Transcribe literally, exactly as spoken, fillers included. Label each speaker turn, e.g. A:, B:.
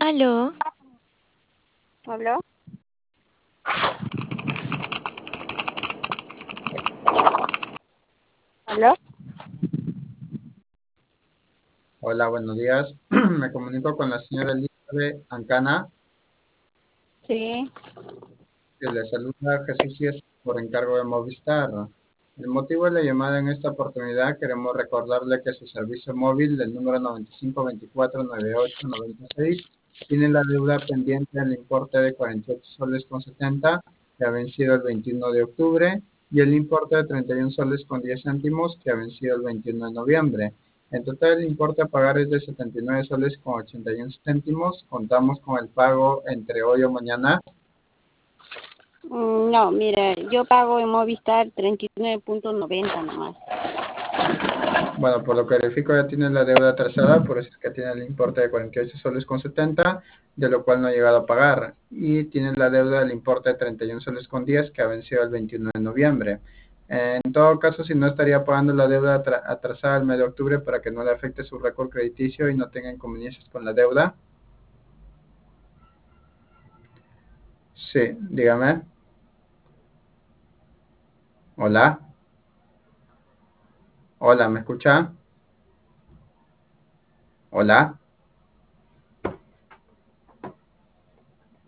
A: Aló,
B: ¿Aló? ¿Aló?
C: Hola, buenos días. Me comunico con la señora Elizabeth Ancana,
B: Sí.
C: que le saluda Jesús Díaz por encargo de Movistar. El motivo de la llamada en esta oportunidad, queremos recordarle que su servicio móvil del número noventa y cinco veinticuatro noventa y ocho noventa y seis tiene la deuda pendiente del importe de cuarenta y ocho soles con setenta, que ha vencido el veintiuno de octubre, y el importe de treinta y uno soles con diez céntimos, que ha vencido el veintiuno de noviembre. En total, el importe a pagar es de setenta y nueve soles con ochenta y uno céntimos. Contamos con el pago entre hoy o mañana.
B: Mm, No, mire, yo pago en Movistar treinta y nueve punto noventa nomás.
C: Bueno, por lo que verifico ya tiene la deuda atrasada, por eso es que tiene el importe de cuarenta y ocho soles con setenta, de lo cual no ha llegado a pagar. Y tiene la deuda del importe de treinta y uno soles con diez, que ha vencido el veintiuno de noviembre. En todo caso, si no, estaría pagando la deuda atra- atrasada el mes de octubre para que no le afecte su récord crediticio y no tenga inconveniencias con la deuda. Sí, dígame. Hola. Hola, ¿me escucha? Hola.